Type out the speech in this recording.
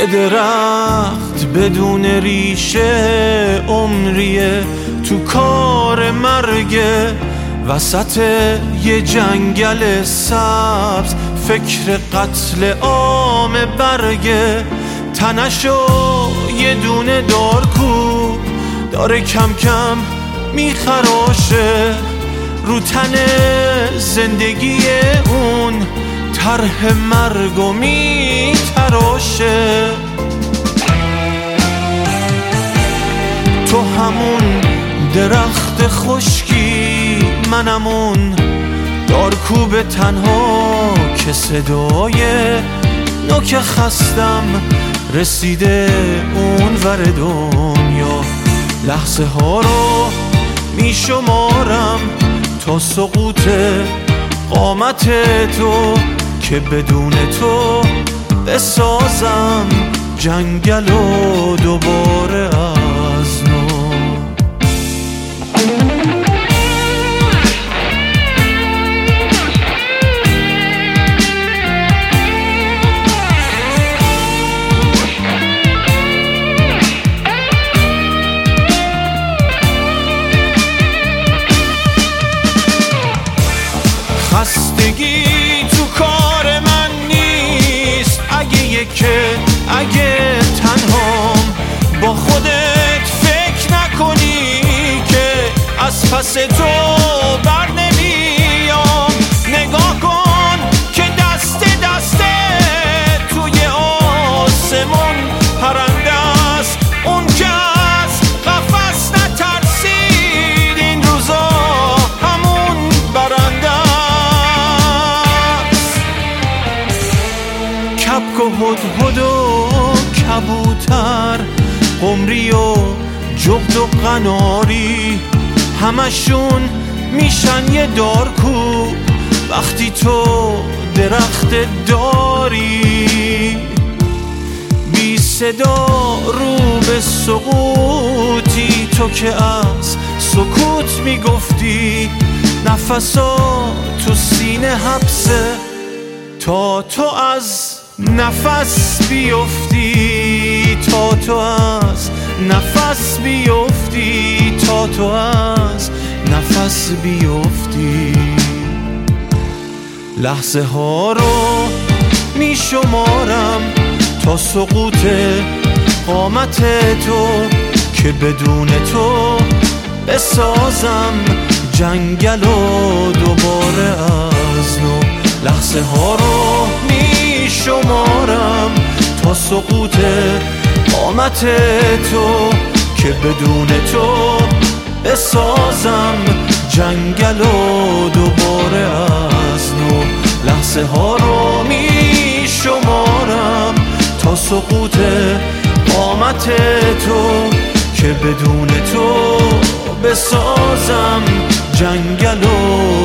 درخت بدون ریشه عمریه تو کار مرگه، وسط یه جنگل سبز فکر قتل عام برگه. تنشو یه دونه دارکو داره کم کم میخراشه، رو تن زندگی اون طرح مرگو میتراشه. تو همون درخت خشکی، منم اون دارکوب تنها که صدای نوک خستم رسیده اون ور دنیا. لحظه ها رو میشمارم تا سقوط قامت تو، که بدون تو بسازم جنگل و دوباره از نو. خستگی تو کار من نیست، اگه تنهام با خودت فکر نکنی که از پس تو بر نمیام. نگاه کن که دست توی آسمون پرنده است، اون که از قفس نترسید این روزا همون برنده است. کبک و هدهد و کبوتر، قمری و جغد و قناری، همشون میشن یه دارکوب وقتی تو درخت داری. بی صدا رو به سقوطی، تو که از سکوت میگفتی نفسا تو سینه حبسه تا تو از نفس بیفتی، تا تو از نفس بیفتی، تا تو از نفس بیفتی. لحظه ها رو میشمارم تا سقوط قامت تو، که بدون تو بسازم جنگل و دوباره از نو. لحظه ها رو میشمارم تا سقوط قامت تو، که بدون تو بسازم جنگل و دوباره از نو. لحظه ها رو میشمارم تا سقوط قامت تو، که بدون تو بسازم جنگل و